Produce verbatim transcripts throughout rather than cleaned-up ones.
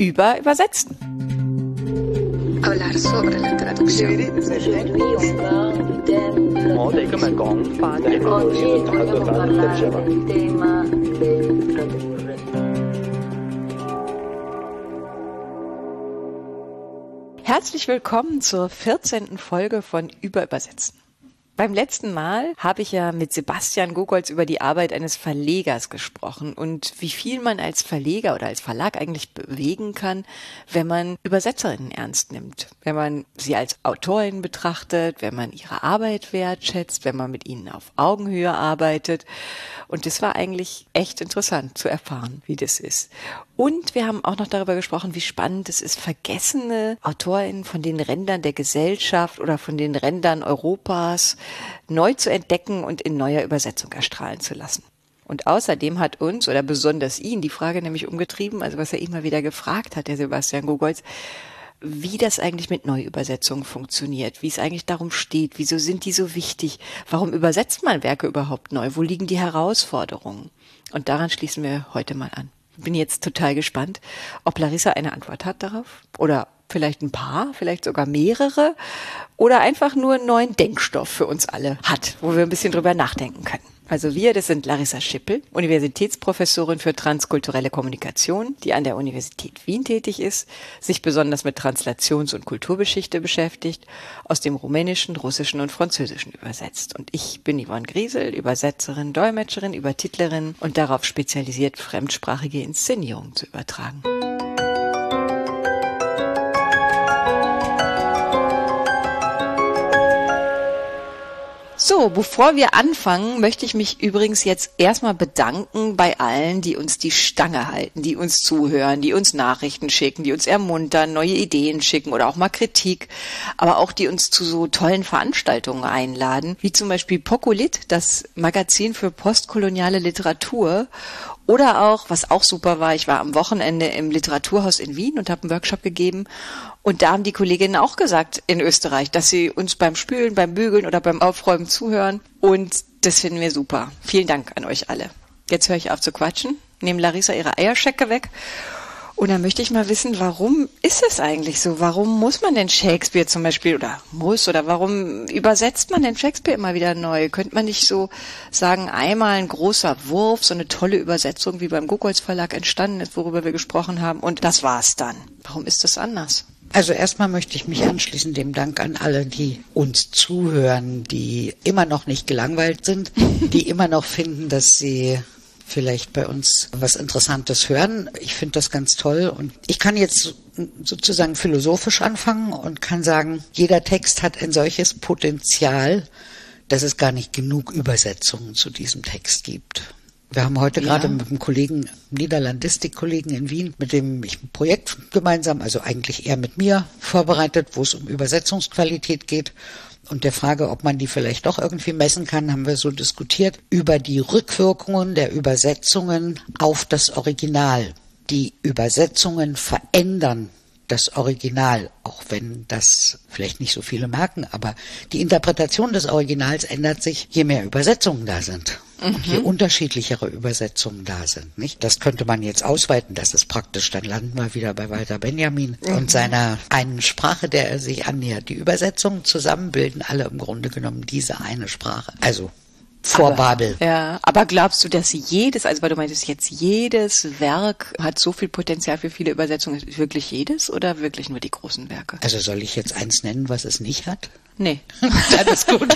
über Übersetzen. Hablar sobre la traducción. Herzlich willkommen zur vierzehnten Folge von Über Übersetzen. Beim letzten Mal habe ich ja mit Sebastian Gogolz über die Arbeit eines Verlegers gesprochen und wie viel man als Verleger oder als Verlag eigentlich bewegen kann, wenn man Übersetzerinnen ernst nimmt, wenn man sie als Autorinnen betrachtet, wenn man ihre Arbeit wertschätzt, wenn man mit ihnen auf Augenhöhe arbeitet. Und das war eigentlich echt interessant zu erfahren, wie das ist. Und wir haben auch noch darüber gesprochen, wie spannend es ist, vergessene AutorInnen von den Rändern der Gesellschaft oder von den Rändern Europas neu zu entdecken und in neuer Übersetzung erstrahlen zu lassen. Und außerdem hat uns, oder besonders ihn, die Frage nämlich umgetrieben, also was er immer wieder gefragt hat, der Sebastian Gogolz, wie das eigentlich mit Neuübersetzungen funktioniert, wie es eigentlich darum steht, wieso sind die so wichtig, warum übersetzt man Werke überhaupt neu, wo liegen die Herausforderungen? Und daran schließen wir heute mal an. Ich bin jetzt total gespannt, ob Larissa eine Antwort hat darauf oder vielleicht ein paar, vielleicht sogar mehrere oder einfach nur einen neuen Denkstoff für uns alle hat, wo wir ein bisschen drüber nachdenken können. Also wir, das sind Larissa Schippel, Universitätsprofessorin für transkulturelle Kommunikation, die an der Universität Wien tätig ist, sich besonders mit Translations- und Kulturgeschichte beschäftigt, aus dem Rumänischen, Russischen und Französischen übersetzt. Und ich bin Yvonne Griesel, Übersetzerin, Dolmetscherin, Übertitlerin und darauf spezialisiert, fremdsprachige Inszenierungen zu übertragen. So, bevor wir anfangen, möchte ich mich übrigens jetzt erstmal bedanken bei allen, die uns die Stange halten, die uns zuhören, die uns Nachrichten schicken, die uns ermuntern, neue Ideen schicken oder auch mal Kritik, aber auch die uns zu so tollen Veranstaltungen einladen, wie zum Beispiel Pocolit, das Magazin für postkoloniale Literatur. Oder auch, was auch super war, ich war am Wochenende im Literaturhaus in Wien und habe einen Workshop gegeben. Und da haben die Kolleginnen auch gesagt in Österreich, dass sie uns beim Spülen, beim Bügeln oder beim Aufräumen zuhören. Und das finden wir super. Vielen Dank an euch alle. Jetzt höre ich auf zu quatschen, nehme Larissa ihre Eierschecke weg. Und dann möchte ich mal wissen, warum ist es eigentlich so? Warum muss man denn Shakespeare zum Beispiel, oder muss, oder warum übersetzt man denn Shakespeare immer wieder neu? Könnte man nicht so sagen, einmal ein großer Wurf, so eine tolle Übersetzung, wie beim Gogolz Verlag entstanden ist, worüber wir gesprochen haben, und das war's dann. Warum ist das anders? Also erstmal möchte ich mich anschließen dem Dank an alle, die uns zuhören, die immer noch nicht gelangweilt sind, die immer noch finden, dass sie vielleicht bei uns was Interessantes hören. Ich finde das ganz toll und ich kann jetzt sozusagen philosophisch anfangen und kann sagen, jeder Text hat ein solches Potenzial, dass es gar nicht genug Übersetzungen zu diesem Text gibt. Wir haben heute ja. gerade mit einem Kollegen, Niederlandistik-Kollegen in Wien, mit dem ich ein Projekt gemeinsam, also eigentlich eher mit mir, vorbereitet, wo es um Übersetzungsqualität geht. Und der Frage, ob man die vielleicht doch irgendwie messen kann, haben wir so diskutiert über die Rückwirkungen der Übersetzungen auf das Original. Die Übersetzungen verändern das Original, auch wenn das vielleicht nicht so viele merken, aber die Interpretation des Originals ändert sich, je mehr Übersetzungen da sind. Mhm. Und je unterschiedlichere Übersetzungen da sind, nicht? Das könnte man jetzt ausweiten, das ist praktisch, dann landen wir wieder bei Walter Benjamin mhm. und seiner einen Sprache, der er sich annähert. Die Übersetzungen zusammen bilden alle im Grunde genommen diese eine Sprache. Also vor aber, Babel. Ja, aber glaubst du, dass jedes, also weil du meintest jetzt, jedes Werk hat so viel Potenzial für viele Übersetzungen, ist wirklich jedes oder wirklich nur die großen Werke? Also soll ich jetzt eins nennen, was es nicht hat? Nee. Dann ist gut.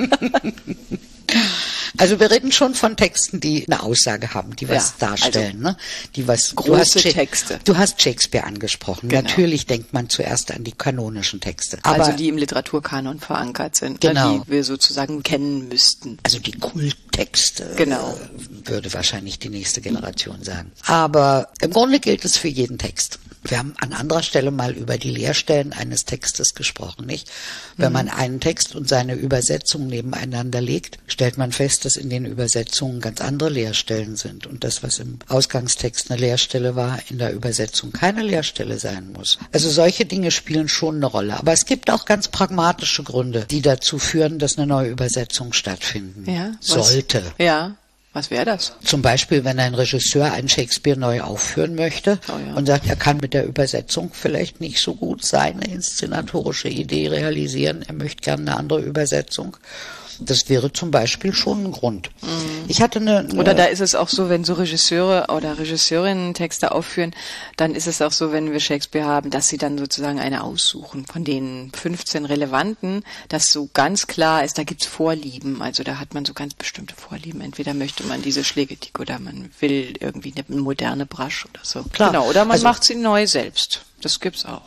Also wir reden schon von Texten, die eine Aussage haben, die was ja, darstellen, also ne? Die was große du hast Texte. Du hast Shakespeare angesprochen. Genau. Natürlich denkt man zuerst an die kanonischen Texte. Aber also die im Literaturkanon verankert sind, genau. die wir sozusagen kennen müssten. Also die Kulttexte, genau. würde wahrscheinlich die nächste Generation sagen. Aber im Grunde gilt es für jeden Text. Wir haben an anderer Stelle mal über die Leerstellen eines Textes gesprochen, nicht? Wenn mhm. man einen Text und seine Übersetzung nebeneinander legt, stellt man fest, dass in den Übersetzungen ganz andere Leerstellen sind und das, was im Ausgangstext eine Leerstelle war, in der Übersetzung keine Leerstelle sein muss. Also solche Dinge spielen schon eine Rolle. Aber es gibt auch ganz pragmatische Gründe, die dazu führen, dass eine neue Übersetzung stattfinden ja, sollte. Ja. Was wäre das? Zum Beispiel, wenn ein Regisseur einen Shakespeare neu aufführen möchte oh ja. und sagt, er kann mit der Übersetzung vielleicht nicht so gut seine inszenatorische Idee realisieren, er möchte gerne eine andere Übersetzung. Das wäre zum Beispiel schon ein Grund. Mhm. Ich hatte eine, eine Oder da ist es auch so, wenn so Regisseure oder Regisseurinnen Texte aufführen, dann ist es auch so, wenn wir Shakespeare haben, dass sie dann sozusagen eine aussuchen von den fünfzehn relevanten, dass so ganz klar ist, da gibt's Vorlieben. Also da hat man so ganz bestimmte Vorlieben. Entweder möchte man diese Schlägetik oder man will irgendwie eine moderne Brasch oder so. Klar. Genau. Oder man also, macht sie neu selbst. Das gibt's auch.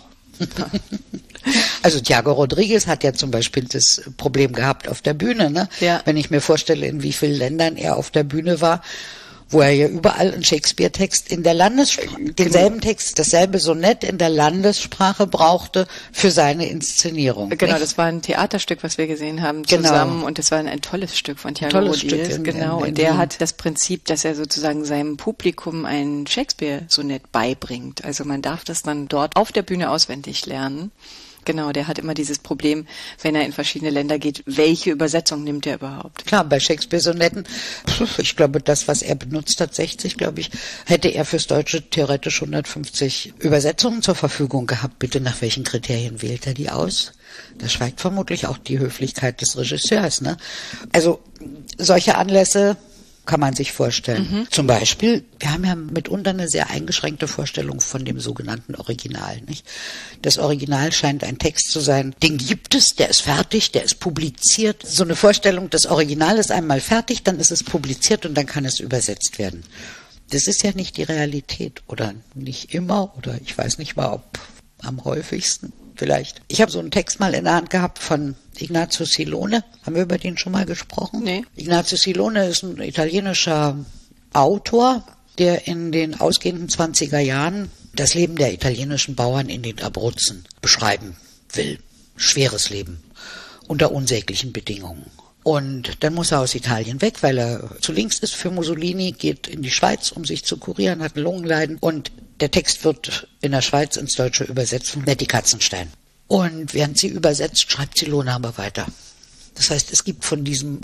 Also Thiago Rodriguez hat ja zum Beispiel das Problem gehabt auf der Bühne, ne? Ja. Wenn ich mir vorstelle, in wie vielen Ländern er auf der Bühne war, wo er ja überall einen Shakespeare-Text in der Landessprache, denselben Text, dasselbe Sonett in der Landessprache brauchte für seine Inszenierung. Genau, nicht? Das war ein Theaterstück, was wir gesehen haben Genau. zusammen und das war ein, ein tolles Stück von Thiago Tolles Rodriguez. Stück in- Genau, in- in und der Wien. hat das Prinzip, dass er sozusagen seinem Publikum ein Shakespeare-Sonett beibringt. Also man darf das dann dort auf der Bühne auswendig lernen. Genau, der hat immer dieses Problem, wenn er in verschiedene Länder geht, welche Übersetzung nimmt er überhaupt? Klar, bei Shakespeare-Sonetten, ich glaube, das, was er benutzt hat, sechzig, glaube ich, hätte er fürs Deutsche theoretisch hundertfünfzig Übersetzungen zur Verfügung gehabt. Bitte, nach welchen Kriterien wählt er die aus? Da schweigt vermutlich auch die Höflichkeit des Regisseurs, ne? Also, solche Anlässe kann man sich vorstellen. Mhm. Zum Beispiel, wir haben ja mitunter eine sehr eingeschränkte Vorstellung von dem sogenannten Original, nicht? Das Original scheint ein Text zu sein, den gibt es, der ist fertig, der ist publiziert. So eine Vorstellung, das Original ist einmal fertig, dann ist es publiziert und dann kann es übersetzt werden. Das ist ja nicht die Realität oder nicht immer oder ich weiß nicht mal, ob am häufigsten. Vielleicht. Ich habe so einen Text mal in der Hand gehabt von Ignazio Silone. Haben wir über den schon mal gesprochen? Nee. Ignazio Silone ist ein italienischer Autor, der in den ausgehenden zwanziger Jahren das Leben der italienischen Bauern in den Abruzzen beschreiben will. Schweres Leben. Unter unsäglichen Bedingungen. Und dann muss er aus Italien weg, weil er zu links ist für Mussolini, geht in die Schweiz, um sich zu kurieren, hat ein Lungenleiden. Und der Text wird in der Schweiz ins Deutsche übersetzt von Nettie Katzenstein. Und während sie übersetzt, schreibt Silone aber weiter. Das heißt, es gibt von diesem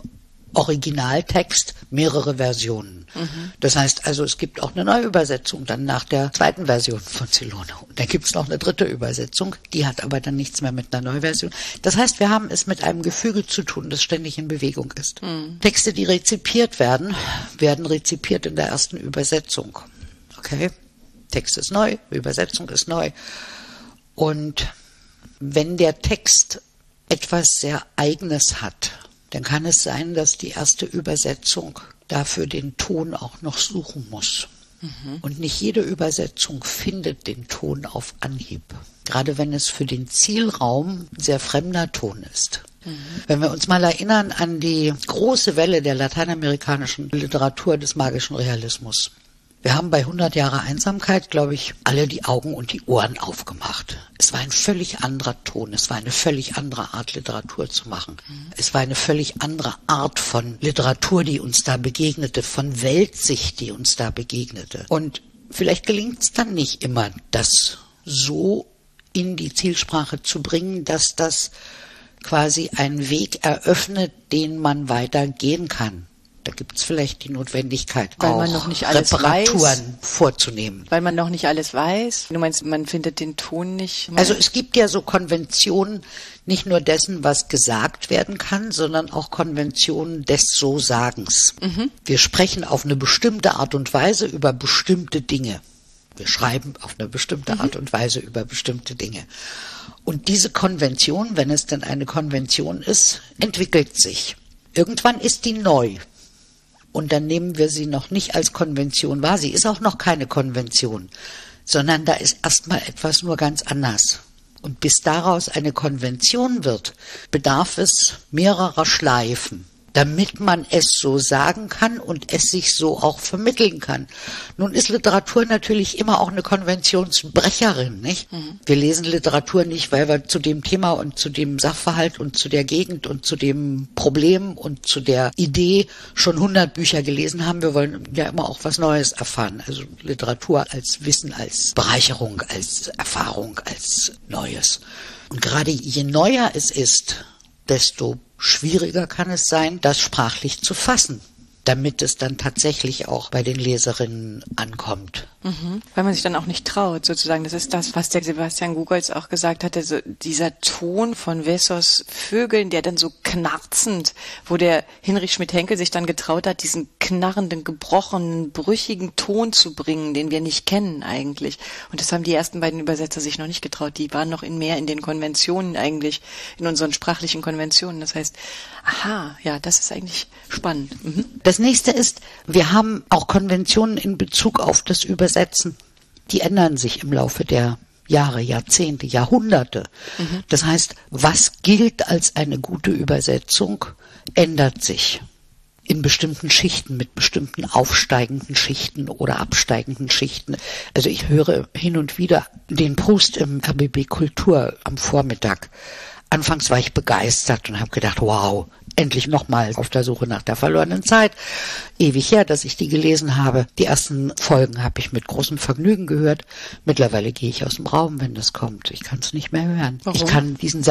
Originaltext mehrere Versionen. Mhm. Das heißt also, es gibt auch eine Neuübersetzung dann nach der zweiten Version von Silone. Und dann gibt es noch eine dritte Übersetzung, die hat aber dann nichts mehr mit einer Neuversion. Das heißt, wir haben es mit einem Gefüge zu tun, das ständig in Bewegung ist. Mhm. Texte, die rezipiert werden, werden rezipiert in der ersten Übersetzung. Okay? Text ist neu, Übersetzung ist neu. Und wenn der Text etwas sehr Eigenes hat, dann kann es sein, dass die erste Übersetzung dafür den Ton auch noch suchen muss. Mhm. Und nicht jede Übersetzung findet den Ton auf Anhieb. Gerade wenn es für den Zielraum ein sehr fremder Ton ist. Mhm. Wenn wir uns mal erinnern an die große Welle der lateinamerikanischen Literatur des magischen Realismus. Wir haben bei hundert Jahre Einsamkeit, glaube ich, alle die Augen und die Ohren aufgemacht. Es war ein völlig anderer Ton, es war eine völlig andere Art, Literatur zu machen. Mhm. Es war eine völlig andere Art von Literatur, die uns da begegnete, von Weltsicht, die uns da begegnete. Und vielleicht gelingt es dann nicht immer, das so in die Zielsprache zu bringen, dass das quasi einen Weg eröffnet, den man weiter gehen kann. Da gibt es vielleicht die Notwendigkeit, weil auch man noch nicht alles Reparaturen weiß, vorzunehmen. Weil man noch nicht alles weiß. Du meinst, man findet den Ton nicht? Also es gibt ja so Konventionen, nicht nur dessen, was gesagt werden kann, sondern auch Konventionen des So-Sagens. Mhm. Wir sprechen auf eine bestimmte Art und Weise über bestimmte Dinge. Wir schreiben auf eine bestimmte mhm. Art und Weise über bestimmte Dinge. Und diese Konvention, wenn es denn eine Konvention ist, entwickelt sich. Irgendwann ist die neu. Und dann nehmen wir sie noch nicht als Konvention wahr. Sie ist auch noch keine Konvention, sondern da ist erstmal etwas nur ganz anders. Und bis daraus eine Konvention wird, bedarf es mehrerer Schleifen, damit man es so sagen kann und es sich so auch vermitteln kann. Nun ist Literatur natürlich immer auch eine Konventionsbrecherin, nicht? Mhm. Wir lesen Literatur nicht, weil wir zu dem Thema und zu dem Sachverhalt und zu der Gegend und zu dem Problem und zu der Idee schon hundert Bücher gelesen haben. Wir wollen ja immer auch was Neues erfahren. Also Literatur als Wissen, als Bereicherung, als Erfahrung, als Neues. Und gerade je neuer es ist, desto schwieriger kann es sein, das sprachlich zu fassen. damit es dann tatsächlich auch bei den Leserinnen ankommt. Mhm. Weil man sich dann auch nicht traut, sozusagen. Das ist das, was der Sebastian Gugolz auch gesagt hatte, so dieser Ton von Wessos Vögeln, der dann so knarzend, wo der Hinrich Schmidt-Henkel sich dann getraut hat, diesen knarrenden, gebrochenen, brüchigen Ton zu bringen, den wir nicht kennen eigentlich. Und das haben die ersten beiden Übersetzer sich noch nicht getraut. Die waren noch in mehr in den Konventionen eigentlich, in unseren sprachlichen Konventionen. Das heißt, aha, ja, das ist eigentlich spannend. Mhm. Das nächste ist, wir haben auch Konventionen in Bezug auf das Übersetzen. Die ändern sich im Laufe der Jahre, Jahrzehnte, Jahrhunderte. Mhm. Das heißt, was gilt als eine gute Übersetzung, ändert sich in bestimmten Schichten, mit bestimmten aufsteigenden Schichten oder absteigenden Schichten. Also ich höre hin und wieder den Proust im R B B Kultur am Vormittag. Anfangs war ich begeistert und habe gedacht, wow, endlich nochmal auf der Suche nach der verlorenen Zeit. Ewig her, dass ich die gelesen habe. Die ersten Folgen habe ich mit großem Vergnügen gehört. Mittlerweile gehe ich aus dem Raum, wenn das kommt. Ich kann es nicht mehr hören. Warum? Ich kann diesen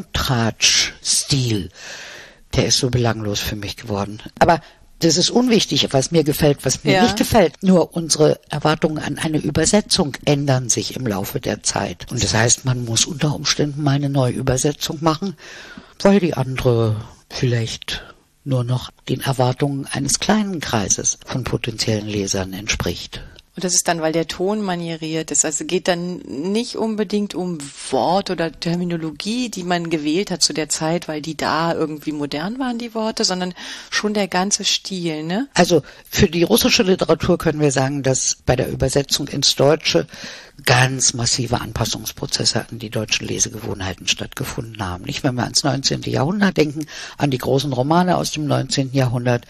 Salontratsch-Stil, der ist so belanglos für mich geworden. Aber das ist unwichtig, was mir gefällt, was mir ja. nicht gefällt. Nur unsere Erwartungen an eine Übersetzung ändern sich im Laufe der Zeit. Und das heißt, man muss unter Umständen mal eine neue Übersetzung machen, weil die andere vielleicht nur noch den Erwartungen eines kleinen Kreises von potenziellen Lesern entspricht. Und das ist dann, weil der Ton manieriert ist. Also geht dann nicht unbedingt um Wort oder Terminologie, die man gewählt hat zu der Zeit, weil die da irgendwie modern waren, die Worte, sondern schon der ganze Stil, ne? Also für die russische Literatur können wir sagen, dass bei der Übersetzung ins Deutsche ganz massive Anpassungsprozesse an die deutschen Lesegewohnheiten stattgefunden haben. Nicht, wenn wir ans neunzehnten Jahrhundert denken, an die großen Romane aus dem neunzehnten Jahrhundert.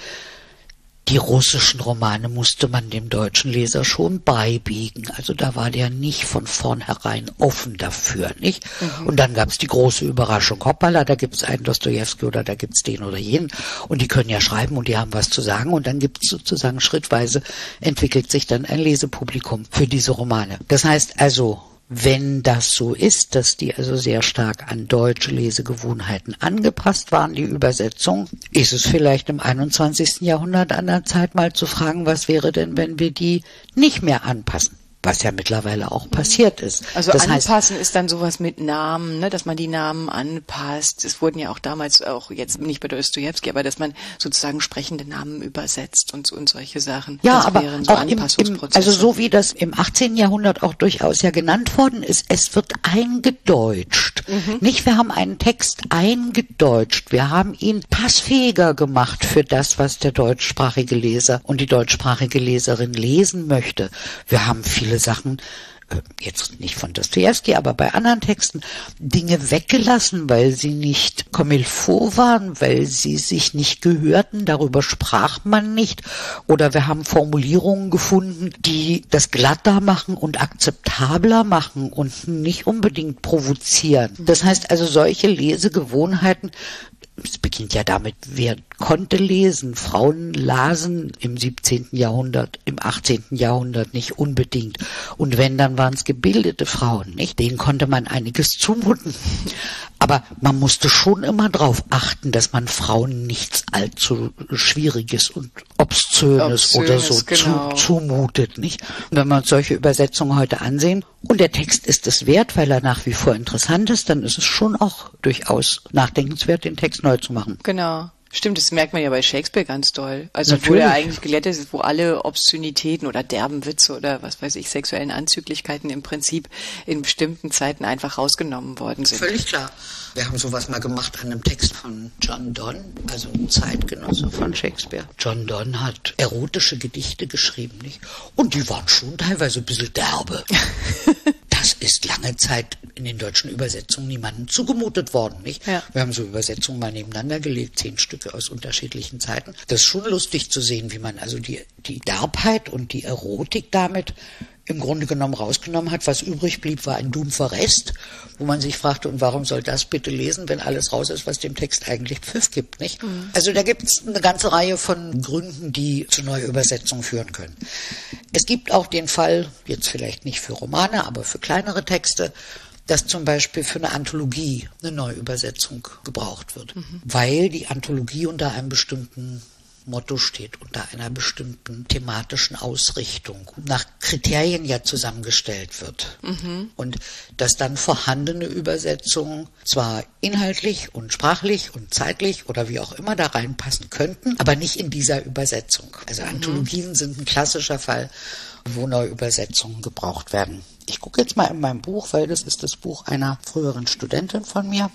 Die russischen Romane musste man dem deutschen Leser schon beibiegen. Also da war der nicht von vornherein offen dafür, nicht? Mhm. Und dann gab es die große Überraschung. Hoppala, da gibt es einen Dostojewski oder da gibt es den oder jenen. Und die können ja schreiben und die haben was zu sagen. Und dann gibt es sozusagen schrittweise, entwickelt sich dann ein Lesepublikum für diese Romane. Das heißt also, wenn das so ist, dass die also sehr stark an deutsche Lesegewohnheiten angepasst waren, die Übersetzung, ist es vielleicht im einundzwanzigsten Jahrhundert an der Zeit mal zu fragen, was wäre denn, wenn wir die nicht mehr anpassen? Was ja mittlerweile auch passiert ist. Also das anpassen heißt, ist dann sowas mit Namen, ne, dass man die Namen anpasst. Es wurden ja auch damals auch, jetzt nicht bei Dostojewski, aber dass man sozusagen sprechende Namen übersetzt und, und solche Sachen. Ja, das aber wären so auch im, im, also so wie das im achtzehnten Jahrhundert auch durchaus ja genannt worden ist, es wird eingedeutscht. Mhm. Nicht, wir haben einen Text eingedeutscht. Wir haben ihn passfähiger gemacht für das, was der deutschsprachige Leser und die deutschsprachige Leserin lesen möchte. Wir haben viele Sachen, jetzt nicht von Dostojewski, aber bei anderen Texten, Dinge weggelassen, weil sie nicht comme il faut waren, weil sie sich nicht gehörten, darüber sprach man nicht. Oder wir haben Formulierungen gefunden, die das glatter machen und akzeptabler machen und nicht unbedingt provozieren. Das heißt also, solche Lesegewohnheiten, es beginnt ja damit, wer konnte lesen. Frauen lasen im siebzehnten Jahrhundert, im achtzehnten Jahrhundert nicht unbedingt. Und wenn, dann waren es gebildete Frauen, nicht? Denen konnte man einiges zumuten. Aber man musste schon immer darauf achten, dass man Frauen nichts allzu Schwieriges und Obszönes, Obszönes oder so genau. zu, zumutet, nicht? Und wenn wir uns solche Übersetzungen heute ansehen, und der Text ist es wert, weil er nach wie vor interessant ist, dann ist es schon auch durchaus nachdenkenswert, den Text neu zu machen. Genau. Stimmt, das merkt man ja bei Shakespeare ganz doll. Also Natürlich. Wo er eigentlich gelettet ist, wo alle Obszönitäten oder derben Witze oder was weiß ich, sexuellen Anzüglichkeiten im Prinzip in bestimmten Zeiten einfach rausgenommen worden sind. Völlig klar. Wir haben sowas mal gemacht an einem Text von John Donne, also ein Zeitgenosse von Shakespeare. John Donne hat erotische Gedichte geschrieben, nicht? Und die waren schon teilweise ein bisschen derbe. Das ist lange Zeit in den deutschen Übersetzungen niemandem zugemutet worden, nicht? Ja. Wir haben so Übersetzungen mal nebeneinander gelegt, zehn Stücke aus unterschiedlichen Zeiten. Das ist schon lustig zu sehen, wie man also die, die Derbheit und die Erotik damit im Grunde genommen rausgenommen hat. Was übrig blieb, war ein dumpfer Rest, wo man sich fragte, und warum soll das bitte lesen, wenn alles raus ist, was dem Text eigentlich Pfiff gibt, nicht? Mhm. Also da gibt es eine ganze Reihe von Gründen, die zu Neuübersetzungen führen können. Es gibt auch den Fall, jetzt vielleicht nicht für Romane, aber für kleinere Texte, dass zum Beispiel für eine Anthologie eine Neuübersetzung gebraucht wird, mhm. weil die Anthologie unter einem bestimmten Motto steht, unter einer bestimmten thematischen Ausrichtung, nach Kriterien ja zusammengestellt wird. Mhm. Und dass dann vorhandene Übersetzungen zwar inhaltlich und sprachlich und zeitlich oder wie auch immer da reinpassen könnten, aber nicht in dieser Übersetzung. Also mhm. Anthologien sind ein klassischer Fall, wo Neuübersetzungen gebraucht werden. Ich gucke jetzt mal in mein Buch, weil das ist das Buch einer früheren Studentin von mir,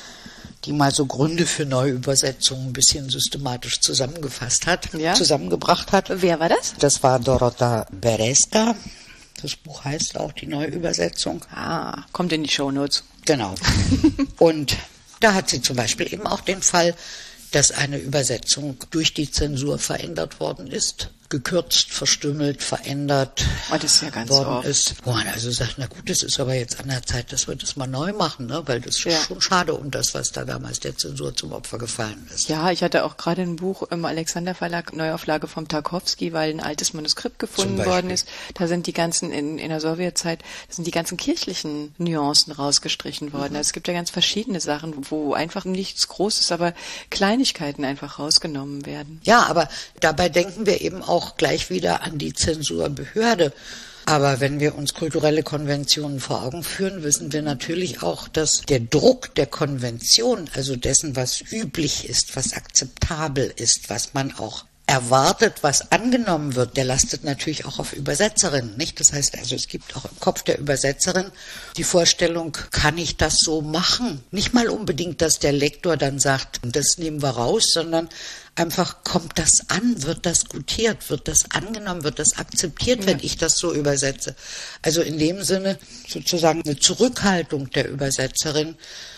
die mal so Gründe für Neuübersetzungen ein bisschen systematisch zusammengefasst hat, ja? zusammengebracht hat. Wer war das? Das war Dorota Berezka. Das Buch heißt auch die Neuübersetzung. Ah, kommt in die Shownotes. Genau. Und da hat sie zum Beispiel eben auch den Fall, dass eine Übersetzung durch die Zensur verändert worden ist, gekürzt, verstümmelt, verändert oh, das ist ja ganz worden oft. ist. Wo man also sagt, na gut, das ist aber jetzt an der Zeit, dass wir das mal neu machen, ne? Weil das ist ja. schon schade um das, was da damals der Zensur zum Opfer gefallen ist. Ja, ich hatte auch gerade ein Buch im Alexander Verlag, Neuauflage vom Tarkowski, weil ein altes Manuskript gefunden worden ist. Da sind die ganzen, in, in der Sowjetzeit, da sind die ganzen kirchlichen Nuancen rausgestrichen worden. Mhm. Also es gibt ja ganz verschiedene Sachen, wo einfach nichts Großes, aber Kleinigkeiten einfach rausgenommen werden. Ja, aber dabei denken wir eben auch auch gleich wieder an die Zensurbehörde. Aber wenn wir uns kulturelle Konventionen vor Augen führen, wissen wir natürlich auch, dass der Druck der Konvention, also dessen, was üblich ist, was akzeptabel ist, was man auch erwartet, was angenommen wird, der lastet natürlich auch auf Übersetzerinnen, nicht? Das heißt also, es gibt auch im Kopf der Übersetzerin die Vorstellung, kann ich das so machen? Nicht mal unbedingt, dass der Lektor dann sagt, das nehmen wir raus, sondern einfach, kommt das an, wird das gutiert, wird das angenommen, wird das akzeptiert, ja. wenn ich das so übersetze. Also in dem Sinne sozusagen eine Zurückhaltung der Übersetzerin,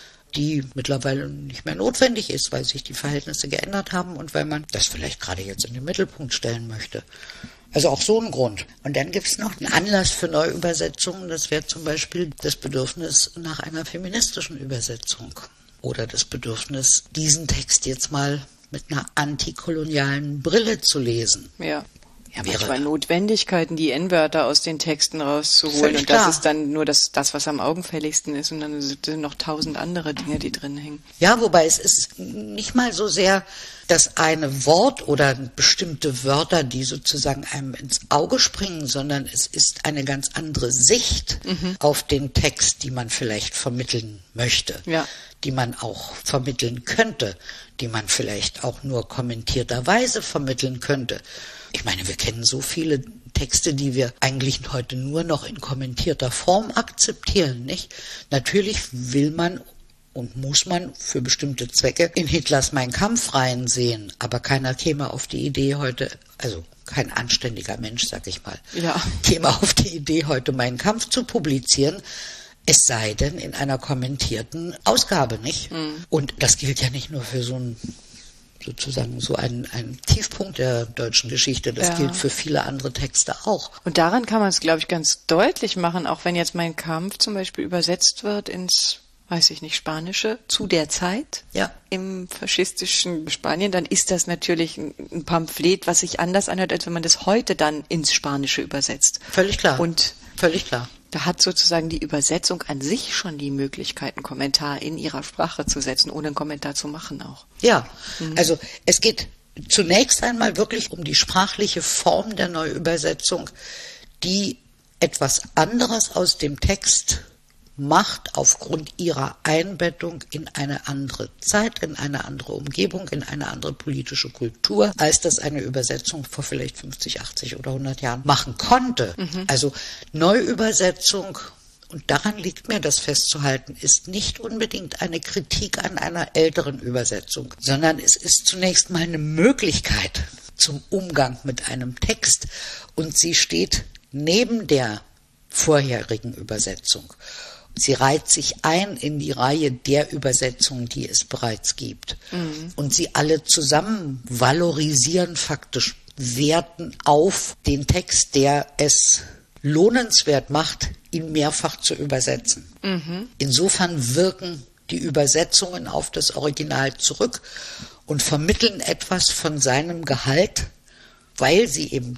die mittlerweile nicht mehr notwendig ist, weil sich die Verhältnisse geändert haben und weil man das vielleicht gerade jetzt in den Mittelpunkt stellen möchte. Also auch so ein Grund. Und dann gibt es noch einen Anlass für Neuübersetzungen, das wäre zum Beispiel das Bedürfnis nach einer feministischen Übersetzung oder das Bedürfnis, diesen Text jetzt mal mit einer antikolonialen Brille zu lesen. Ja. Ja, manchmal Notwendigkeiten, die N-Wörter aus den Texten rauszuholen. Völlig und das klar. ist dann nur das, das, was am augenfälligsten ist. Und dann sind noch tausend andere Dinge, die drin hängen. Ja, wobei es ist nicht mal so sehr das eine Wort oder bestimmte Wörter, die sozusagen einem ins Auge springen, sondern es ist eine ganz andere Sicht mhm. auf den Text, die man vielleicht vermitteln möchte, ja. die man auch vermitteln könnte, die man vielleicht auch nur kommentierterweise vermitteln könnte. Ich meine, wir kennen so viele Texte, die wir eigentlich heute nur noch in kommentierter Form akzeptieren, nicht? Natürlich will man und muss man für bestimmte Zwecke in Hitlers Mein Kampf reinsehen, aber keiner käme auf die Idee heute, also kein anständiger Mensch, sag ich mal, ja. käme auf die Idee, heute Mein Kampf zu publizieren, es sei denn in einer kommentierten Ausgabe, nicht? Mhm. Und das gilt ja nicht nur für so ein sozusagen so ein, ein Tiefpunkt der deutschen Geschichte. Das ja. gilt für viele andere Texte auch. Und daran kann man es, glaube ich, ganz deutlich machen, auch wenn jetzt Mein Kampf zum Beispiel übersetzt wird ins, weiß ich nicht, Spanische, zu der Zeit ja. im faschistischen Spanien, dann ist das natürlich ein Pamphlet, was sich anders anhört, als wenn man das heute dann ins Spanische übersetzt. Völlig klar. Und völlig klar. Da hat sozusagen die Übersetzung an sich schon die Möglichkeit, einen Kommentar in ihrer Sprache zu setzen, ohne einen Kommentar zu machen auch. Ja, mhm. also es geht zunächst einmal wirklich um die sprachliche Form der Neuübersetzung, die etwas anderes aus dem Text macht aufgrund ihrer Einbettung in eine andere Zeit, in eine andere Umgebung, in eine andere politische Kultur, als das eine Übersetzung vor vielleicht fünfzig, achtzig oder hundert Jahren machen konnte. Mhm. Also Neuübersetzung, und daran liegt mir das festzuhalten, ist nicht unbedingt eine Kritik an einer älteren Übersetzung, sondern es ist zunächst mal eine Möglichkeit zum Umgang mit einem Text und sie steht neben der vorherigen Übersetzung. Sie reiht sich ein in die Reihe der Übersetzungen, die es bereits gibt. Mhm. Und sie alle zusammen valorisieren, faktisch werten auf den Text, der es lohnenswert macht, ihn mehrfach zu übersetzen. Mhm. Insofern wirken die Übersetzungen auf das Original zurück und vermitteln etwas von seinem Gehalt, weil sie eben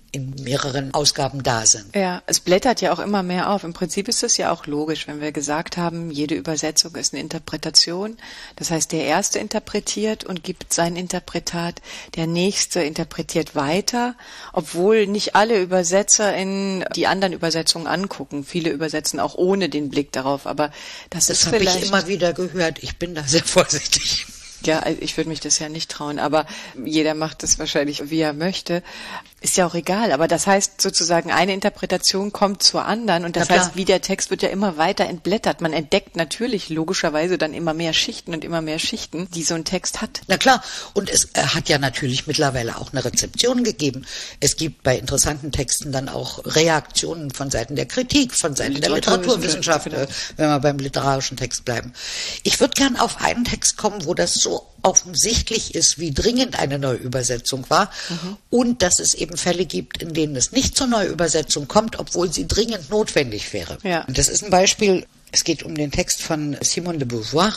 in mehreren Ausgaben da sind. Ja, es blättert ja auch immer mehr auf. Im Prinzip ist es ja auch logisch, wenn wir gesagt haben, jede Übersetzung ist eine Interpretation. Das heißt, der Erste interpretiert und gibt sein Interpretat, der Nächste interpretiert weiter, obwohl nicht alle Übersetzer in die anderen Übersetzungen angucken. Viele übersetzen auch ohne den Blick darauf, aber das, das ist vielleicht... Das habe ich immer wieder gehört. Ich bin da sehr vorsichtig. Ja, ich würde mich das ja nicht trauen, aber jeder macht das wahrscheinlich, wie er möchte. Ist ja auch egal, aber das heißt sozusagen, eine Interpretation kommt zur anderen und das heißt, wie der Text wird ja immer weiter entblättert. Man entdeckt natürlich logischerweise dann immer mehr Schichten und immer mehr Schichten, die so ein Text hat. Na klar, und es äh, hat ja natürlich mittlerweile auch eine Rezeption gegeben. Es gibt bei interessanten Texten dann auch Reaktionen von Seiten der Kritik, von Seiten der Literaturwissenschaft, äh, wenn wir beim literarischen Text bleiben. Ich würde gern auf einen Text kommen, wo das so offensichtlich ist, wie dringend eine Neuübersetzung war mhm. und dass es eben Fälle gibt, in denen es nicht zur Neuübersetzung kommt, obwohl sie dringend notwendig wäre. Ja. Und das ist ein Beispiel, es geht um den Text von Simone de Beauvoir,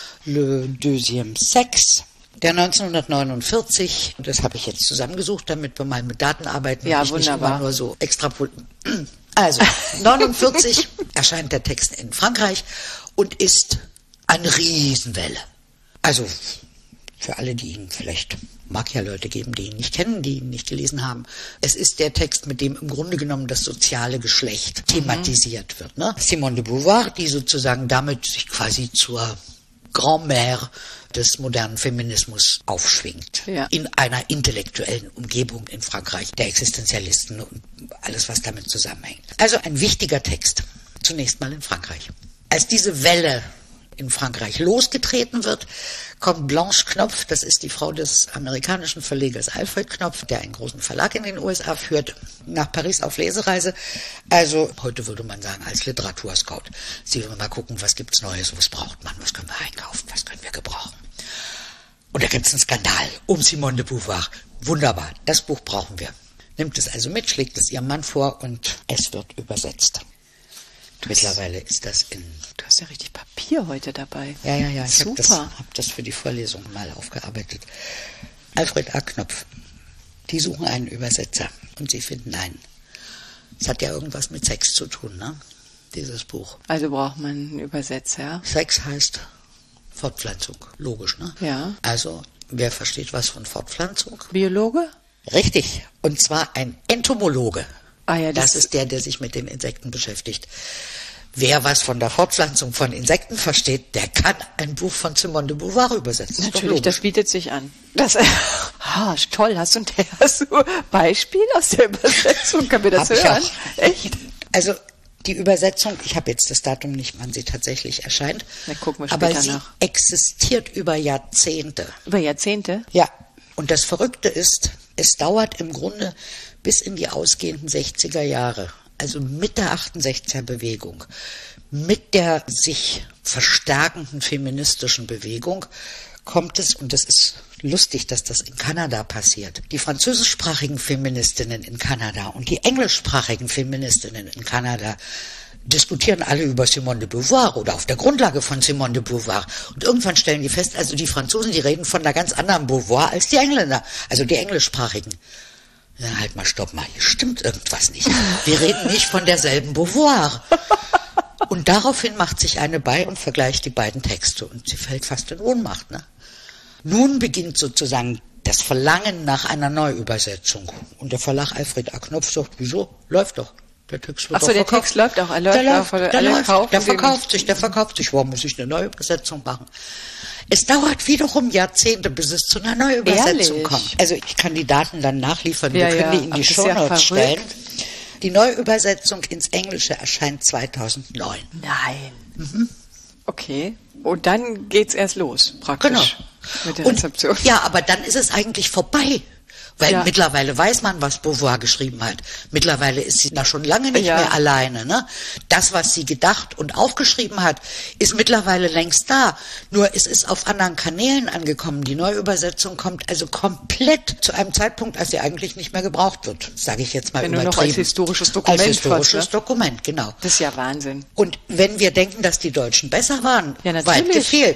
Le Deuxième Sexe, der neunzehnhundertneunundvierzig, das habe ich jetzt zusammengesucht, damit wir mal mit Daten arbeiten ja, und ich wunderbar. nicht immer nur so extrapolieren. Also, neunundvierzig erscheint der Text in Frankreich und ist eine Riesenwelle. Also für alle, die ihn vielleicht, mag ja Leute geben, die ihn nicht kennen, die ihn nicht gelesen haben. Es ist der Text, mit dem im Grunde genommen das soziale Geschlecht thematisiert mhm. wird. Ne? Simone de Beauvoir, die sozusagen damit sich quasi zur Grand-Mère des modernen Feminismus aufschwingt. Ja. In einer intellektuellen Umgebung in Frankreich, der Existenzialisten und alles, was damit zusammenhängt. Also ein wichtiger Text, zunächst mal in Frankreich. Als diese Welle in Frankreich losgetreten wird, kommt Blanche Knopf, das ist die Frau des amerikanischen Verlegers Alfred Knopf, der einen großen Verlag in den U S A führt, nach Paris auf Lesereise. Also heute würde man sagen als Literaturscout. Sie will mal gucken, was gibt's Neues, was braucht man, was können wir einkaufen, was können wir gebrauchen. Und da gibt's einen Skandal um Simone de Beauvoir. Wunderbar, das Buch brauchen wir. Nimmt es also mit, schlägt es ihrem Mann vor und es wird übersetzt. Mittlerweile ist das in... Du hast ja richtig Papier heute dabei. Ja, ja, ja. Ich habe das, hab das für die Vorlesung mal aufgearbeitet. Alfred A. Knopf. Die suchen einen Übersetzer und sie finden einen. Es hat ja irgendwas mit Sex zu tun, ne? Dieses Buch. Also braucht man einen Übersetzer, ja? Sex heißt Fortpflanzung. Logisch, ne? Ja. Also, wer versteht was von Fortpflanzung? Biologe? Richtig. Und zwar ein Entomologe. Ah, ja, das, das ist der, der sich mit den Insekten beschäftigt. Wer was von der Fortpflanzung von Insekten versteht, der kann ein Buch von Simone de Beauvoir übersetzen. Natürlich, das bietet sich an. Das, ah, toll, hast du, hast du Beispiel aus der Übersetzung? Können wir das Hab hören? Echt? Also die Übersetzung, ich habe jetzt das Datum nicht, wann sie tatsächlich erscheint, Na, gucken wir später aber sie nach. existiert über Jahrzehnte. Über Jahrzehnte? Ja, und das Verrückte ist, es dauert im Grunde bis in die ausgehenden sechziger Jahre, also mit der achtundsechziger Bewegung, mit der sich verstärkenden feministischen Bewegung, kommt es, und das ist lustig, dass das in Kanada passiert, die französischsprachigen Feministinnen in Kanada und die englischsprachigen Feministinnen in Kanada diskutieren alle über Simone de Beauvoir oder auf der Grundlage von Simone de Beauvoir. Und irgendwann stellen die fest, also die Franzosen, die reden von einer ganz anderen Beauvoir als die Engländer, also die englischsprachigen. Ja, halt mal, stopp mal, hier stimmt irgendwas nicht. Wir reden nicht von derselben Beauvoir. Und daraufhin macht sich eine bei und vergleicht die beiden Texte und sie fällt fast in Ohnmacht. Ne? Nun beginnt sozusagen das Verlangen nach einer Neuübersetzung. Und der Verlag Alfred A. Knopf sagt, wieso? Läuft doch. Der Text wird Ach so, der verkauft. Text läuft auch. Er läuft der läuft, auch, der, alle läuft, kaufen der den. verkauft sich, der verkauft sich. Warum muss ich eine Neuübersetzung machen? Es dauert wiederum Jahrzehnte, bis es zu einer Neuübersetzung Ehrlich? kommt. Also ich kann die Daten dann nachliefern. Ja, Wir können ja, die in aber die das ist ja Shownotes verrückt. stellen. Die Neuübersetzung ins Englische erscheint zweitausendneun. Nein. Mhm. Okay. Und dann geht's erst los, praktisch. Genau. Mit der Und, Rezeption. ja, aber dann ist es eigentlich vorbei. Weil Ja. mittlerweile weiß man, was Beauvoir geschrieben hat. Mittlerweile ist sie da schon lange nicht Ja. mehr alleine. Ne? Das, was sie gedacht und aufgeschrieben hat, ist mittlerweile längst da. Nur es ist auf anderen Kanälen angekommen. Die Neuübersetzung kommt also komplett zu einem Zeitpunkt, als sie eigentlich nicht mehr gebraucht wird. Sage ich jetzt mal Wenn nur übertrieben. noch als historisches Dokument Als historisches fast, ne? Dokument, genau. Das ist ja Wahnsinn. Und wenn wir denken, dass die Deutschen besser waren, Ja, natürlich. weit gefehlt.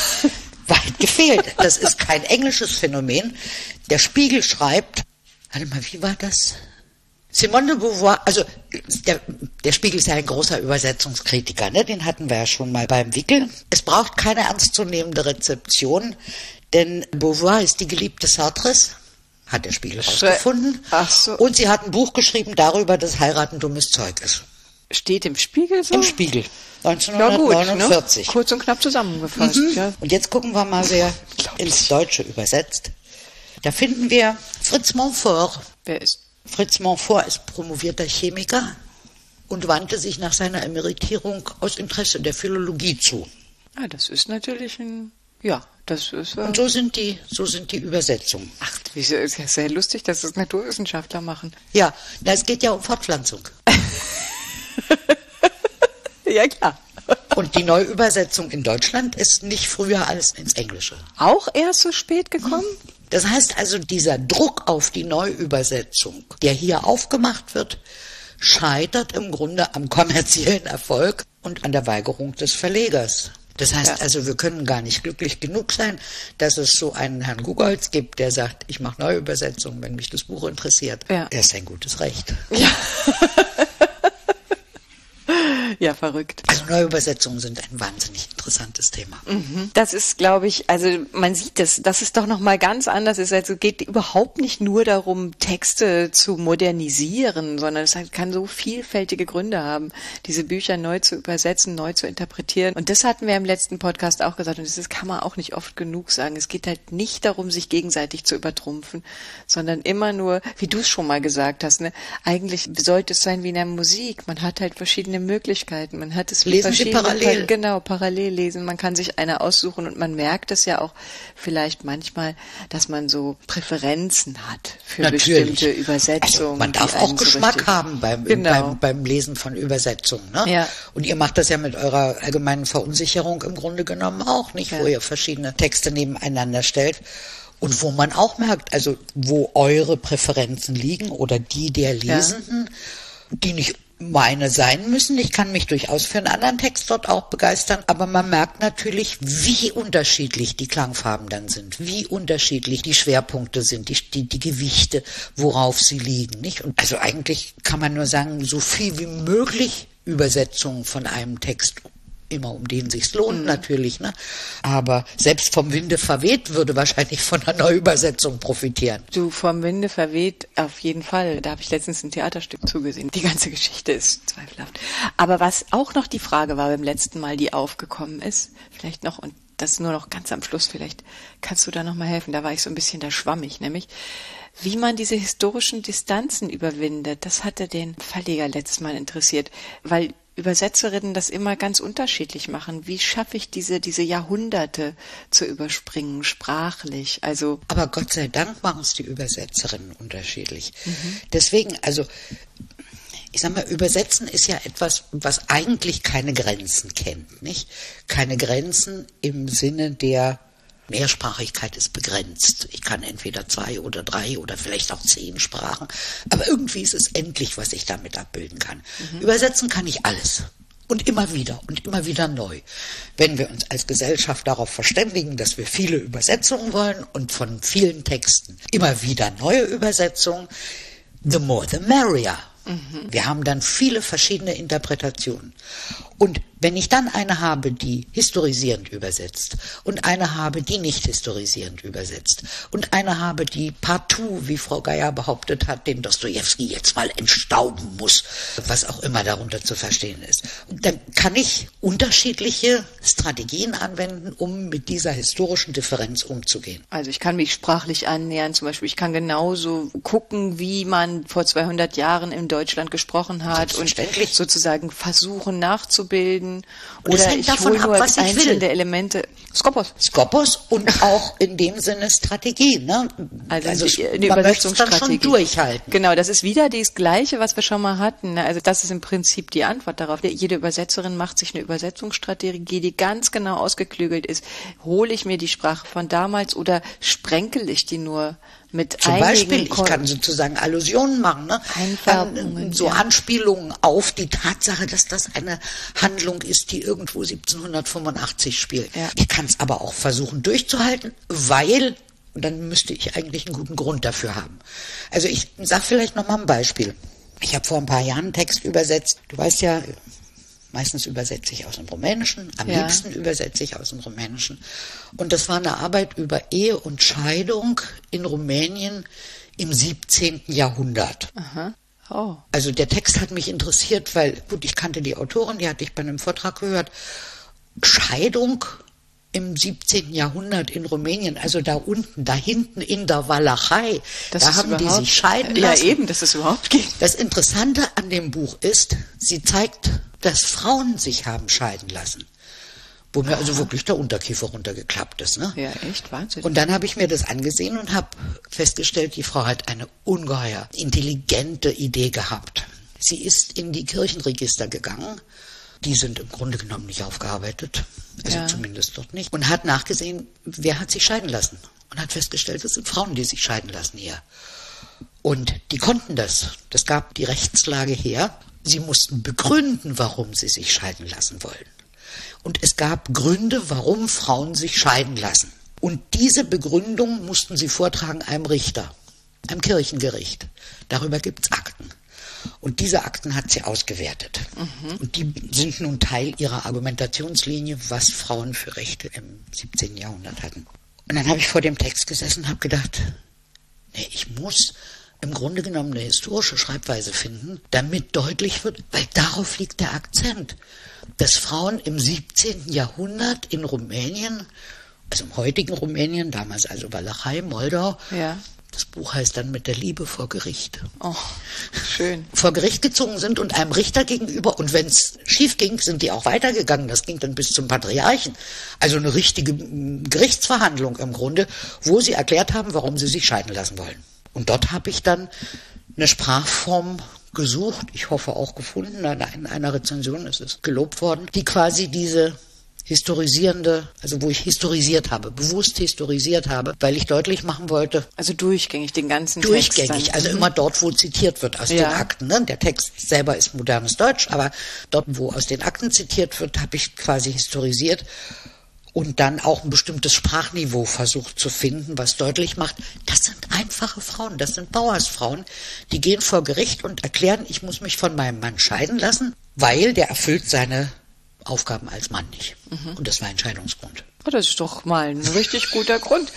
Weit gefehlt. Das ist kein englisches Phänomen. Der Spiegel schreibt, warte mal, wie war das? Simone de Beauvoir, also der, der Spiegel ist ja ein großer Übersetzungskritiker, ne? Den hatten wir ja schon mal beim Wickel. Es braucht keine ernstzunehmende Rezeption, denn Beauvoir ist die Geliebte Sartres, hat der Spiegel herausgefunden. Ach so. Und sie hat ein Buch geschrieben darüber, dass Heiraten dummes Zeug ist. Steht im Spiegel so? Im Spiegel, neunzehnhundertneunundvierzig. Ja gut, ne? Kurz und knapp zusammengefasst. Mhm. Ja. Und jetzt gucken wir mal, wer ins Deutsche übersetzt. Da finden wir Fritz Montfort. Wer ist? Fritz Montfort ist promovierter Chemiker und wandte sich nach seiner Emeritierung aus Interesse der Philologie zu. Ah, das ist natürlich ein, ja, das ist... Äh Und so sind die, so sind die Übersetzungen. Ach, wieso ist ja sehr lustig, dass es Naturwissenschaftler machen. Ja, na, es geht ja um Fortpflanzung. Ja, klar. Und die Neuübersetzung in Deutschland ist nicht früher als ins Englische. Auch erst so spät gekommen? Das heißt also, dieser Druck auf die Neuübersetzung, der hier aufgemacht wird, scheitert im Grunde am kommerziellen Erfolg und an der Weigerung des Verlegers. Das heißt ja. also, wir können gar nicht glücklich genug sein, dass es so einen Herrn Gugolz gibt, der sagt, ich mache Neuübersetzungen, wenn mich das Buch interessiert. Ja. Er ist ein gutes Recht. Ja. Ja, verrückt. Also Neuübersetzungen sind ein wahnsinnig interessantes Thema. Mhm. Das ist, glaube ich, also man sieht das, dass es doch nochmal ganz anders ist. Also es geht überhaupt nicht nur darum, Texte zu modernisieren, sondern es kann so vielfältige Gründe haben, diese Bücher neu zu übersetzen, neu zu interpretieren. Und das hatten wir im letzten Podcast auch gesagt und das kann man auch nicht oft genug sagen. Es geht halt nicht darum, sich gegenseitig zu übertrumpfen, sondern immer nur, wie du es schon mal gesagt hast, ne, eigentlich sollte es sein wie in der Musik. Man hat halt verschiedene Möglichkeiten. Man hat es lesen Sie parallel. Genau, parallel lesen. Man kann sich eine aussuchen und man merkt es ja auch vielleicht manchmal, dass man so Präferenzen hat für Natürlich. bestimmte Übersetzungen. Also man darf auch Geschmack so haben beim, genau. beim, beim Lesen von Übersetzungen. Ne? Ja. Und ihr macht das ja mit eurer allgemeinen Verunsicherung im Grunde genommen auch nicht, ja. wo ihr verschiedene Texte nebeneinander stellt. Und wo man auch merkt, also wo eure Präferenzen liegen oder die der Lesenden, ja. die nicht meine sein müssen. Ich kann mich durchaus für einen anderen Text dort auch begeistern, aber man merkt natürlich, wie unterschiedlich die Klangfarben dann sind, wie unterschiedlich die Schwerpunkte sind, die, die, die Gewichte, worauf sie liegen, nicht? Und also eigentlich kann man nur sagen, so viel wie möglich Übersetzungen von einem Text, immer um den sich's lohnt, mhm. natürlich, ne? Aber selbst vom Winde verweht würde wahrscheinlich von einer Neuübersetzung profitieren. Du, vom Winde verweht auf jeden Fall. Da habe ich letztens ein Theaterstück zugesehen. Die ganze Geschichte ist zweifelhaft. Aber was auch noch die Frage war beim letzten Mal, die aufgekommen ist, vielleicht noch, und das nur noch ganz am Schluss, vielleicht kannst du da noch mal helfen. Da war ich so ein bisschen da schwammig, nämlich wie man diese historischen Distanzen überwindet. Das hatte den Verleger letztes Mal interessiert, weil Übersetzerinnen das immer ganz unterschiedlich machen. Wie schaffe ich diese, diese Jahrhunderte zu überspringen, sprachlich? Also aber Gott sei Dank machen es die Übersetzerinnen unterschiedlich. Mhm. Deswegen, also ich sag mal, Übersetzen ist ja etwas, was eigentlich keine Grenzen kennt, nicht? Keine Grenzen im Sinne der Mehrsprachigkeit ist begrenzt. Ich kann entweder zwei oder drei oder vielleicht auch zehn Sprachen. Aber irgendwie ist es endlich, was ich damit abbilden kann. Mhm. Übersetzen kann ich alles. Und immer wieder und immer wieder neu. Wenn wir uns als Gesellschaft darauf verständigen, dass wir viele Übersetzungen wollen und von vielen Texten immer wieder neue Übersetzungen, the more the merrier. Mhm. Wir haben dann viele verschiedene Interpretationen. Und wenn ich dann eine habe, die historisierend übersetzt und eine habe, die nicht historisierend übersetzt und eine habe, die partout, wie Frau Geier behauptet hat, den Dostojewski jetzt mal entstauben muss, was auch immer darunter zu verstehen ist, dann kann ich unterschiedliche Strategien anwenden, um mit dieser historischen Differenz umzugehen. Also ich kann mich sprachlich annähern, zum Beispiel ich kann genauso gucken, wie man vor zweihundert Jahren in Deutschland gesprochen hat und sozusagen versuchen nachzubilden. Oder ich hole nur ab, einzelne Elemente. Skopos. Skopos und auch in dem Sinne Strategie. Ne? Also, also die, eine man Übersetzungsstrategie. Dann schon durchhalten. Genau, das ist wieder das Gleiche, was wir schon mal hatten. Also das ist im Prinzip die Antwort darauf. Jede Übersetzerin macht sich eine Übersetzungsstrategie, die ganz genau ausgeklügelt ist. Hole ich mir die Sprache von damals oder sprenkel ich die nur mit Zum Beispiel, Ko- ich kann sozusagen Allusionen machen, ne? Einfärbungen, so ja. Anspielungen auf die Tatsache, dass das eine Handlung ist, die irgendwo siebzehnhundertfünfundachtzig spielt. Ja. Ich kann es aber auch versuchen durchzuhalten, weil, dann müsste ich eigentlich einen guten Grund dafür haben. Also ich sage vielleicht noch mal ein Beispiel. Ich habe vor ein paar Jahren einen Text übersetzt. Du weißt ja, meistens übersetze ich aus dem Rumänischen, am Ja. liebsten übersetze ich aus dem Rumänischen. Und das war eine Arbeit über Ehe und Scheidung in Rumänien im siebzehnten Jahrhundert. Aha. Oh. Also der Text hat mich interessiert, weil, gut, ich kannte die Autorin, die hatte ich bei einem Vortrag gehört. Scheidung im siebzehnten Jahrhundert in Rumänien, also da unten, da hinten in der Walachei, Das da ist haben die überhaupt- sich scheiden Ja, lassen. eben, dass es überhaupt geht. Das Interessante an dem Buch ist, sie zeigt, dass Frauen sich haben scheiden lassen. Wo mir also wirklich der Unterkiefer runtergeklappt ist. Ne? Ja, echt Wahnsinn. Und dann habe ich mir das angesehen und habe festgestellt, die Frau hat eine ungeheuer intelligente Idee gehabt. Sie ist in die Kirchenregister gegangen. Die sind im Grunde genommen nicht aufgearbeitet. Also Ja. zumindest dort nicht. Und hat nachgesehen, wer hat sich scheiden lassen. Und hat festgestellt, es sind Frauen, die sich scheiden lassen hier. Und die konnten das. Das gab die Rechtslage her. Sie mussten begründen, warum sie sich scheiden lassen wollen. Und es gab Gründe, warum Frauen sich scheiden lassen. Und diese Begründung mussten sie vortragen einem Richter, einem Kirchengericht. Darüber gibt's Akten. Und diese Akten hat sie ausgewertet. Mhm. Und die sind nun Teil ihrer Argumentationslinie, was Frauen für Rechte im siebzehnten Jahrhundert hatten. Und dann habe ich vor dem Text gesessen und habe gedacht, nee, ich muss im Grunde genommen eine historische Schreibweise finden, damit deutlich wird, weil darauf liegt der Akzent, dass Frauen im siebzehnten Jahrhundert in Rumänien, also im heutigen Rumänien, damals also Walachei, Moldau, Ja. das Buch heißt dann Mit der Liebe vor Gericht, Oh, schön. vor Gericht gezogen sind und einem Richter gegenüber. Und wenn es schief ging, sind die auch weitergegangen. Das ging dann bis zum Patriarchen. Also eine richtige mm, Gerichtsverhandlung im Grunde, wo sie erklärt haben, warum sie sich scheiden lassen wollen. Und dort habe ich dann eine Sprachform gesucht, ich hoffe auch gefunden, in einer Rezension ist es gelobt worden, die quasi diese historisierende, also wo ich historisiert habe, bewusst historisiert habe, weil ich deutlich machen wollte, Also durchgängig, den ganzen durchgängig, Text dann. also immer dort, wo zitiert wird aus Ja. den Akten. Ne? Der Text selber ist modernes Deutsch, aber dort, wo aus den Akten zitiert wird, habe ich quasi historisiert und dann auch ein bestimmtes Sprachniveau versucht zu finden, was deutlich macht, das sind einfache Frauen, das sind Bauersfrauen, die gehen vor Gericht und erklären, ich muss mich von meinem Mann scheiden lassen, weil der erfüllt seine Aufgaben als Mann nicht. Mhm. Und das war Entscheidungsgrund. Oh, das ist doch mal ein richtig guter Grund.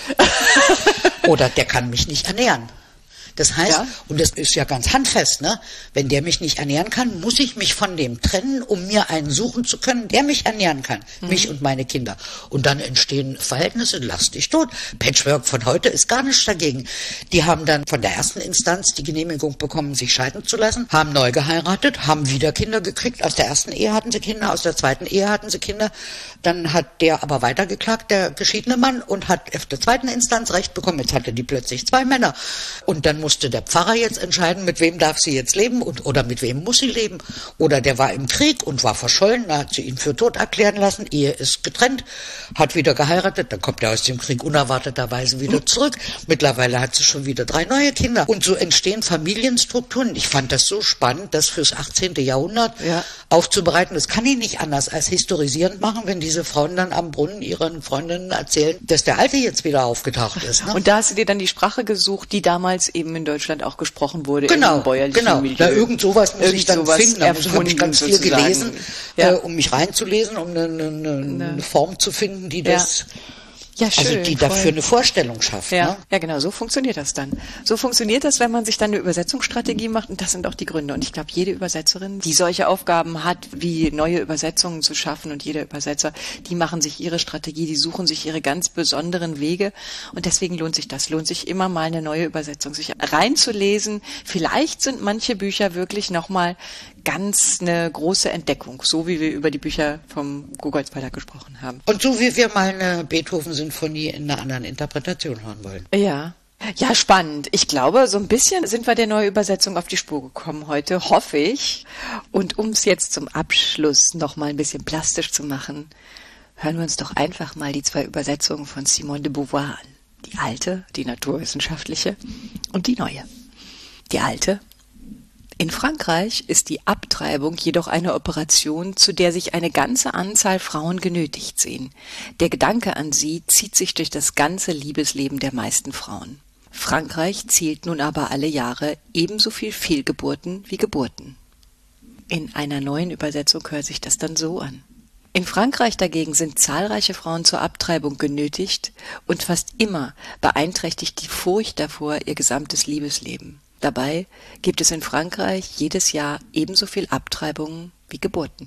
Oder der kann mich nicht ernähren. Das heißt, Ja. und das ist ja ganz handfest, ne? Wenn der mich nicht ernähren kann, muss ich mich von dem trennen, um mir einen suchen zu können, der mich ernähren kann, mhm. mich und meine Kinder. Und dann entstehen Verhältnisse, lass dich tot. Patchwork von heute ist gar nichts dagegen. Die haben dann von der ersten Instanz die Genehmigung bekommen, sich scheiden zu lassen, haben neu geheiratet, haben wieder Kinder gekriegt. Aus der ersten Ehe hatten sie Kinder, aus der zweiten Ehe hatten sie Kinder. Dann hat der aber weitergeklagt, der geschiedene Mann, und hat auf der zweiten Instanz Recht bekommen. Jetzt hatte die plötzlich zwei Männer. Und dann musste der Pfarrer jetzt entscheiden, mit wem darf sie jetzt leben und, oder mit wem muss sie leben. Oder der war im Krieg und war verschollen, da hat sie ihn für tot erklären lassen. Ehe ist getrennt, hat wieder geheiratet, dann kommt er aus dem Krieg unerwarteterweise wieder zurück. Mittlerweile hat sie schon wieder drei neue Kinder. Und so entstehen Familienstrukturen. Ich fand das so spannend, das fürs achtzehnten Jahrhundert Ja. aufzubereiten. Das kann ich nicht anders als historisierend machen, wenn diese Frauen dann am Brunnen ihren Freundinnen erzählen, dass der Alte jetzt wieder aufgetaucht ist. Ne? Und da hast du dir dann die Sprache gesucht, die damals eben in Deutschland auch gesprochen wurde, Genau, im bäuerlichen genau. Milieu. Na, irgend sowas muss Irgend ich dann sowas finden. Da habe ich erfunden, ganz viel sozusagen. gelesen, Ja. äh, um mich reinzulesen, um eine, eine, eine, eine Form zu finden, die das, Ja, schön, also die voll. dafür eine Vorstellung schafft. Ja, Ne? ja, genau, so funktioniert das dann. So funktioniert das, wenn man sich dann eine Übersetzungsstrategie macht, und das sind auch die Gründe. Und ich glaube, jede Übersetzerin, die solche Aufgaben hat, wie neue Übersetzungen zu schaffen, und jeder Übersetzer, die machen sich ihre Strategie, die suchen sich ihre ganz besonderen Wege, und deswegen lohnt sich das, lohnt sich immer mal eine neue Übersetzung, sich reinzulesen. Vielleicht sind manche Bücher wirklich nochmal ganz eine große Entdeckung, so wie wir über die Bücher vom Gogolz Verlag gesprochen haben. Und so wie wir mal eine Beethoven-Sinfonie in einer anderen Interpretation hören wollen. Ja. Ja, spannend. Ich glaube, so ein bisschen sind wir der neuen Übersetzung auf die Spur gekommen heute, hoffe ich. Und um es jetzt zum Abschluss noch mal ein bisschen plastisch zu machen, hören wir uns doch einfach mal die zwei Übersetzungen von Simone de Beauvoir an. Die alte, die naturwissenschaftliche, und die neue. Die alte: In Frankreich ist die Abtreibung jedoch eine Operation, zu der sich eine ganze Anzahl Frauen genötigt sehen. Der Gedanke an sie zieht sich durch das ganze Liebesleben der meisten Frauen. Frankreich zählt nun aber alle Jahre ebenso viel Fehlgeburten wie Geburten. In einer neuen Übersetzung hört sich das dann so an. In Frankreich dagegen sind zahlreiche Frauen zur Abtreibung genötigt und fast immer beeinträchtigt die Furcht davor ihr gesamtes Liebesleben. Dabei gibt es in Frankreich jedes Jahr ebenso viel Abtreibungen wie Geburten.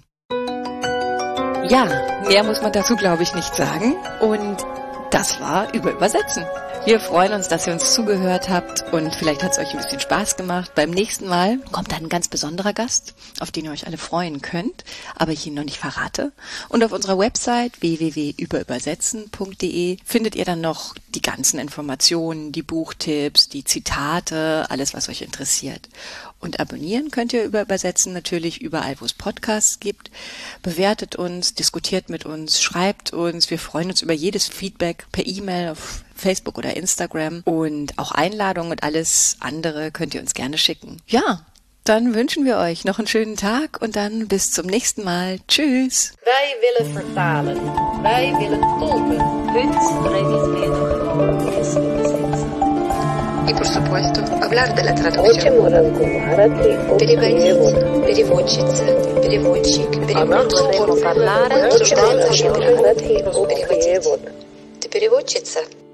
Ja, mehr muss man dazu, glaube ich, nicht sagen. Und das war über Übersetzen. Wir freuen uns, dass ihr uns zugehört habt und vielleicht hat es euch ein bisschen Spaß gemacht. Beim nächsten Mal kommt dann ein ganz besonderer Gast, auf den ihr euch alle freuen könnt, aber ich ihn noch nicht verrate. Und auf unserer Website w w w punkt über übersetzen punkt d e findet ihr dann noch die ganzen Informationen, die Buchtipps, die Zitate, alles, was euch interessiert. Und abonnieren könnt ihr über Übersetzen natürlich überall, wo es Podcasts gibt. Bewertet uns, diskutiert mit uns, schreibt uns. Wir freuen uns über jedes Feedback per E-Mail auf Facebook oder Instagram. Und auch Einladungen und alles andere könnt ihr uns gerne schicken. Ja, dann wünschen wir euch noch einen schönen Tag und dann bis zum nächsten Mal. Tschüss. Wij willen vertalen. Wij willen tolken. Punt reviseren. Es übersetzen. И, por supuesto, hablar de la traducción. Переводить, переводчица, переводчик, переводчик. Обсуждать, переводить. Ты переводчица?